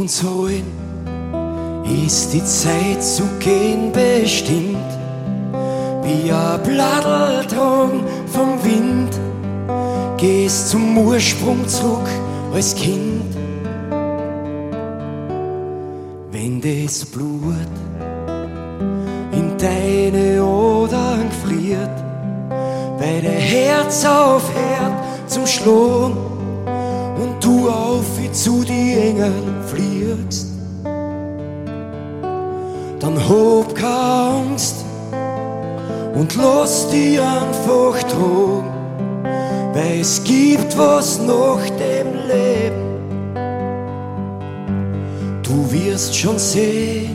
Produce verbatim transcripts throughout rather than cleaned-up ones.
uns allen ist die Zeit zu gehen bestimmt, wie ein Blattl tragen vom Wind, gehst zum Ursprung zurück als Kind. Wenn das Blut in deine Adern gefriert, weil der Herz aufhört zum Schlagen und du auf wie zu die Engel fliegst, dann hab keine Angst und lass dich einfach tragen, weil es gibt was nach dem Leben. Du wirst schon sehen,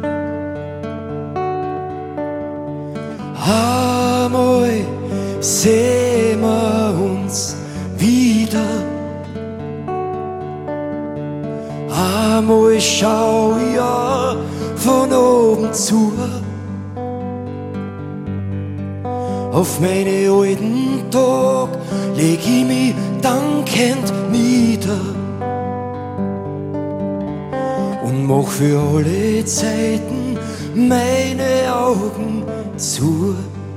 einmal sehen wir uns wieder. Einmal schau ich auch von oben zu auf meine alten Tag, leg ich mich dankend nieder und mach für alle Zeiten meine Augen zu.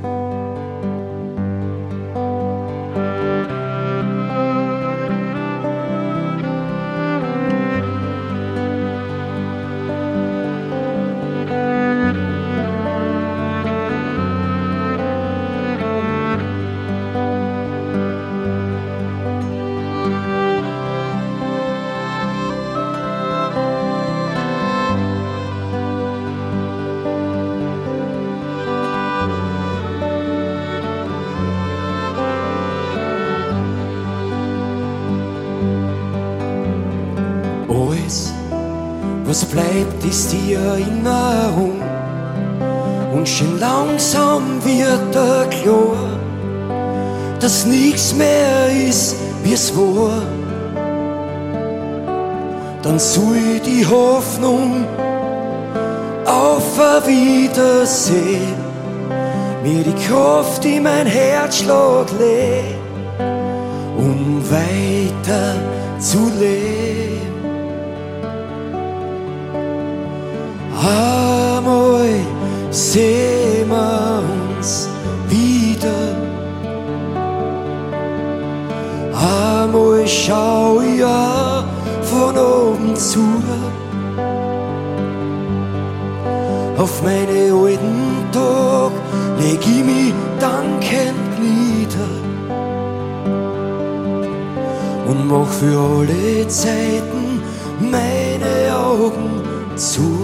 Alles, was bleibt, ist die Erinnerung, und schon langsam wird er klar, dass nichts mehr ist, wie's war. Dann soll die Hoffnung auf ein Wiedersehen mir die Kraft in mein Herzschlag legt, um weiter zu leben. Einmal sehen wir uns wieder, einmal schau ich auch von oben zu auf meine alten Tag, leg ich mich dankend nieder und mach für alle Zeiten meine Augen zu.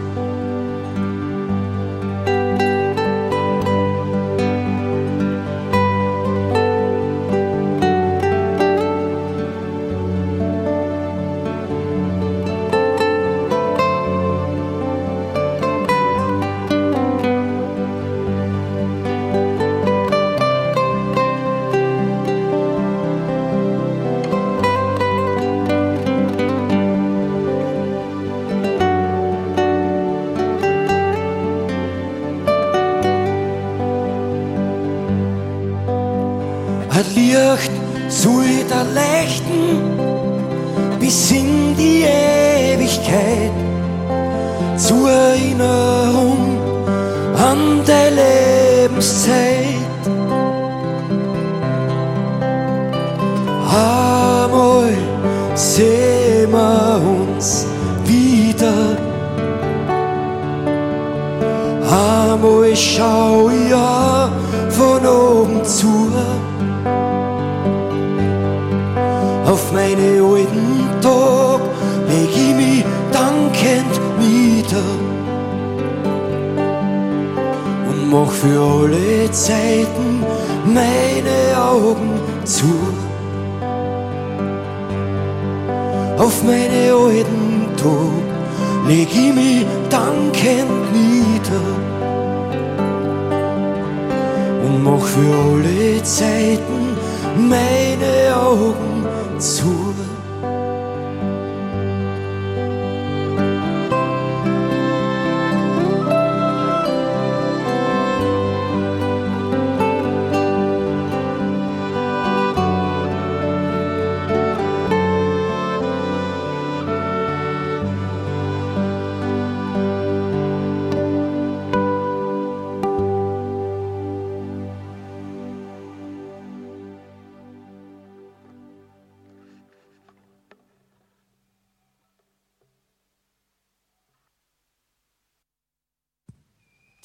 Ein Licht soll da leuchten bis in die Ewigkeit, zur Erinnerung an deine Lebenszeit. Einmal sehen wir uns wieder, einmal schau ich auch von oben zu auf meine alten Tag, leg ich mich dankend nieder und mach für alle Zeiten meine Augen zu. Auf meine alten Tag leg ich mich dankend nieder und mach für alle Zeiten meine Augen zu.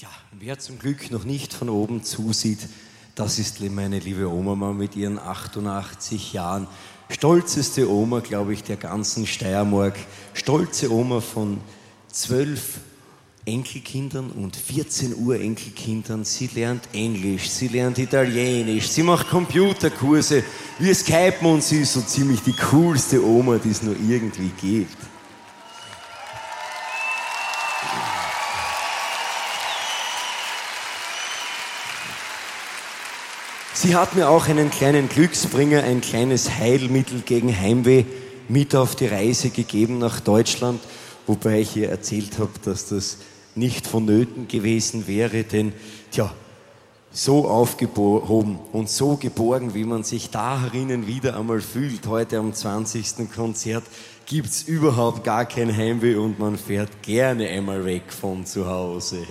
Ja, wer zum Glück noch nicht von oben zusieht, das ist meine liebe Oma mit ihren achtundachtzig Jahren. Stolzeste Oma, glaube ich, der ganzen Steiermark. Stolze Oma von zwölf Enkelkindern und vierzehn Urenkelkindern. Sie lernt Englisch, sie lernt Italienisch, sie macht Computerkurse. Wir skypen und sie ist so ziemlich die coolste Oma, die es nur irgendwie gibt. Sie hat mir auch einen kleinen Glücksbringer, ein kleines Heilmittel gegen Heimweh mit auf die Reise gegeben nach Deutschland, wobei ich ihr erzählt habe, dass das nicht vonnöten gewesen wäre, denn tja, so aufgehoben und so geborgen, wie man sich da herinnen wieder einmal fühlt, heute am zwanzigsten Konzert, gibt's überhaupt gar kein Heimweh und man fährt gerne einmal weg von zu Hause.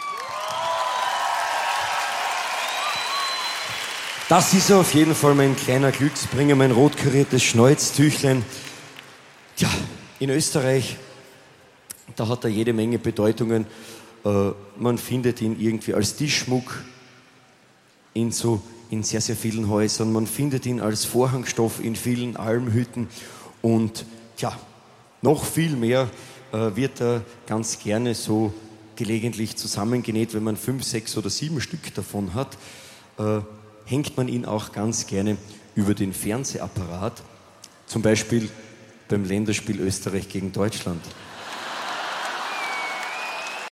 Das ist auf jeden Fall mein kleiner Glücksbringer, mein rot kariertes Schnäuztüchlein. Tja, in Österreich, da hat er jede Menge Bedeutungen. Äh, man findet ihn irgendwie als Tischschmuck in, so, in sehr, sehr vielen Häusern. Man findet ihn als Vorhangstoff in vielen Almhütten. Und tja, noch viel mehr äh, wird er ganz gerne so gelegentlich zusammengenäht, wenn man fünf, sechs oder sieben Stück davon hat. Äh, hängt man ihn auch ganz gerne über den Fernsehapparat, zum Beispiel beim Länderspiel Österreich gegen Deutschland.